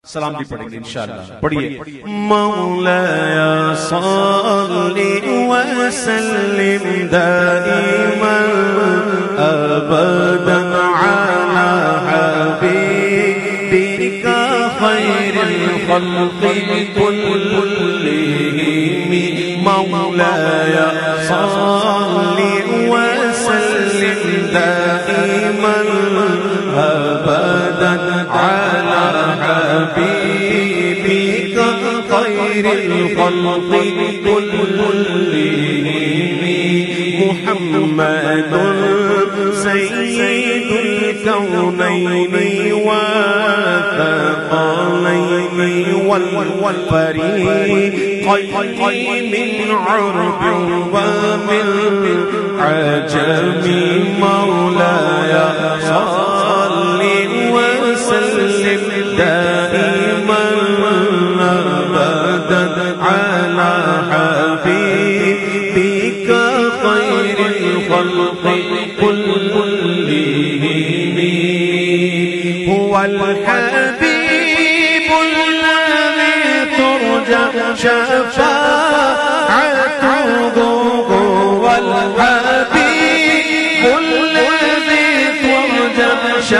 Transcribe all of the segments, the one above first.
سلام بھی پڑھیں گے انشاءاللہ. پڑھیے. مولایا صلی وسلم دائما ابدا علی حبیبک خیر الخلق كلهم. مولایا صلی وسلم دائما ابدا علی حبیبک خیر الخلق كلهم. محمد سید الکونین والثقلین والفریقین من عرب ومن عجم. مولایا صل وسلم دائما ابدا على حبيبك خير الخلق كلهم. هو الحبيب الذي ترجى شفاعته. هو الحبيب الذي ترجى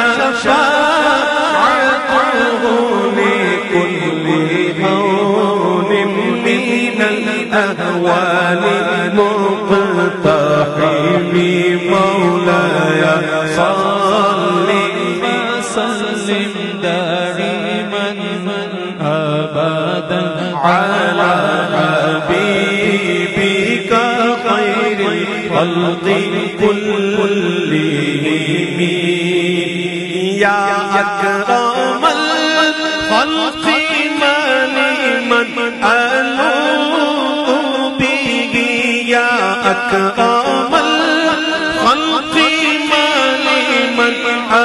شفاعته لكل هون من الأهوال مقتحم. مولاي صل وسلم دائما أبدا على حبيبك خير الخلق كلهم. يا أكرم الخلق من ألوذ به. يا أكرم الخلق من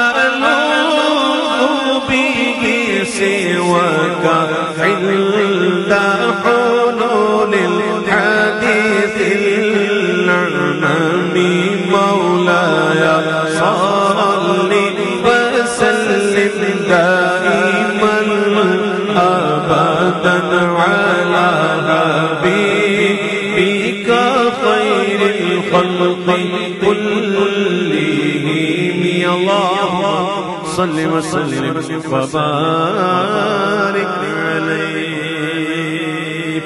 ألوذ به سواك عند حلول الحديث الأعمم. مولاي صل وسلم دائما أبدا على حبيبك خير الخلق كلهم. اللهم صل وسلم وبارك عليه.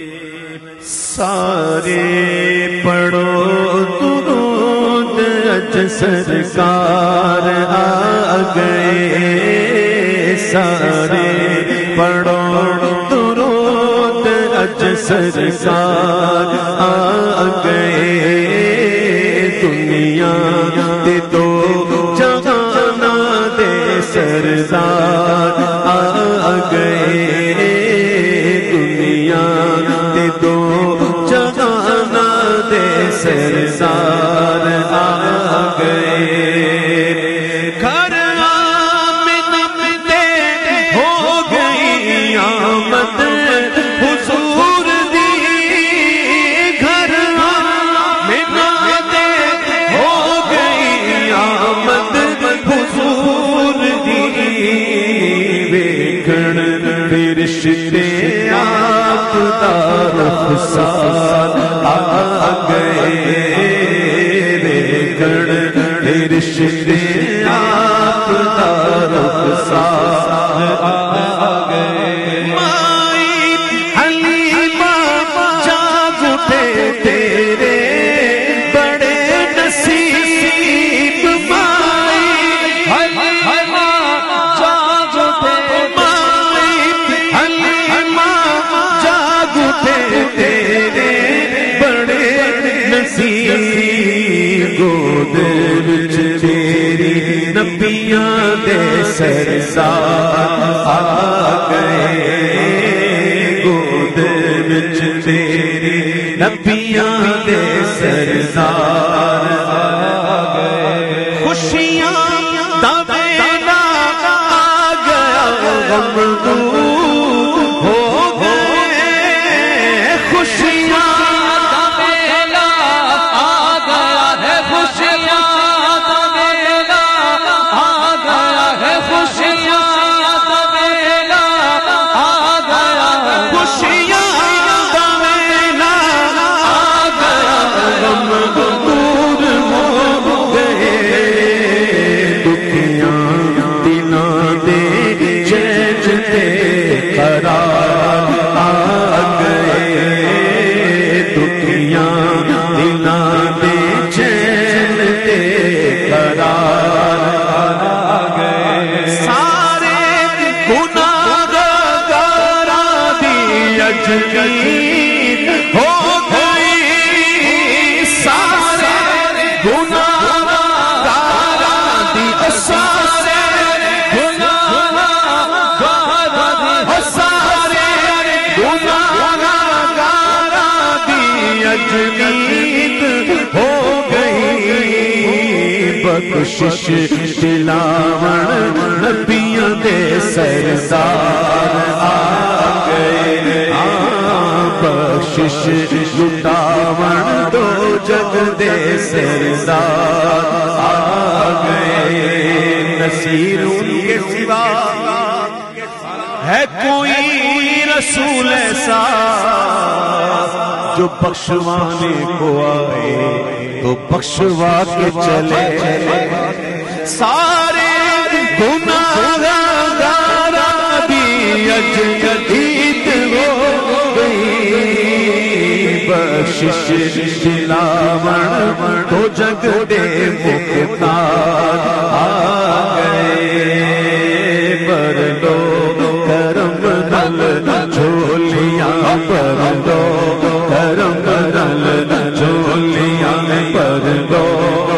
سارے پڑھو درود اج سرکار آ گئے. سارے پڑھو درود اج سرکار آ گئے. دنیا دے دو جہان دے سردار آ گئے. دنیا دے دو جہان دے سردار آ گئے. گھر آمنہ دے ہو گئی آمد حضور دی. گھر آمنہ دے ہو گئی آمد حضور دی. ویکھن فرشتے آپ دا رخسار آ گئے. ویکھن فرشتے آپ دا رخسار آ گئے. مائی حلیمہ جاگ اٹھے تیرے بڑے نصیب. مائی حلیمہ جاگ اٹھے. مائی حلیمہ جاگ اٹھے تیرے بڑے نصیب. گود وچ میری نبیاں دے سردار آ گئے. گود وچ میری نبیاں دے سردار آ گئے. خوشیاں دا ویلا آ گیا غم دور ہو گئے. خوشیاں دا ویلا آ گیا ہے. خوشیاں دا ویلا آ گیا ہے. خوشیاں دا ویلا اجمید ہو گئی سارے گناہ گاراں دی سارے گناہ گاراں دی سارے گناہ گاراں دی اجمید ہو گئی بخشش دلاون نبیوں دے سردار آ گئے بخشش لٹاون دو جگ دے سردار آ گئے نصیر ان کے سوا ہے کوئی رسول ایسا جو بخشوانے کو آئے تو بخشوا کے چلے سارے گناہ گاراں دی اجمید ہو گئی بخشش دلاون تو جگ دے مختار آ گئے پر دو کرم نل جھولیاں پر دو کرم نل جھولیاں پر دو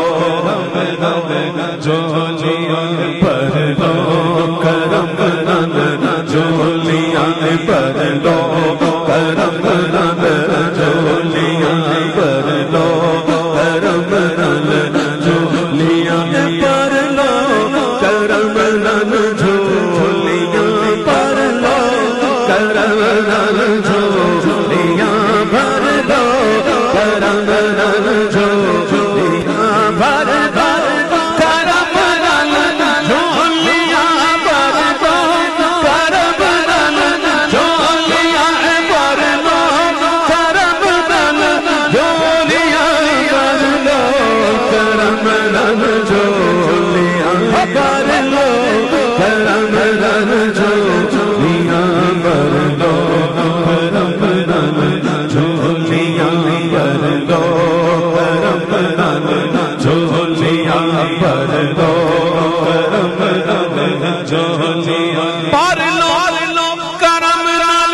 جھولیاں پر دو کرم نل جھولیاں پر دو کرم نل جھولیاں پر دو کرم نل جھولیاں پر لو کرم نل جھولیاں پر لو کرم نل جھولیاں بھر دو کرم نل جھولیاں بھر دو کرم نل جھولیاں بھر دو کرم نل جھولیاں بھر دو کرم نل جھولیاں بھر دو کرم نل جھولیاں بھر دو کرم نل جھولیاں بھر دو کرم نل جھولیاں بھر دو کرم نل جھولیاں بھر دو کرم نل جھولیاں پر لو کرم نل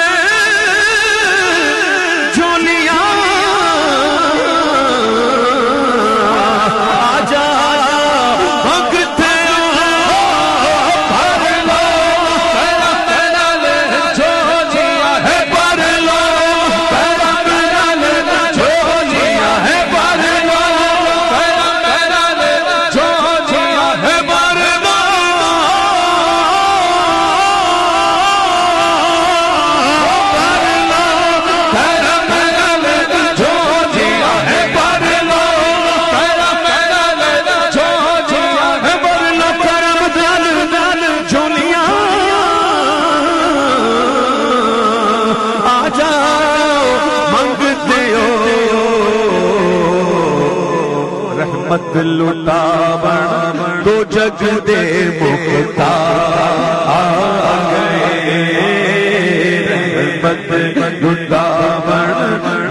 جھولیاں آجا بھگتے بھر لو کرم نل جھولیاں ہے بھر لو کرم نل جھولیاں ہے بھر لو کرم نل جھولیاں ہے بھر لو کرم نل جھولیاں ہے بھر لو کرم نل جھولیاں ہے بھر لو کرم نل جھولیاں آ جاؤ منگتے ہو رحمت لٹاون دو جگ دے مختار آ گئے رحمت لٹاون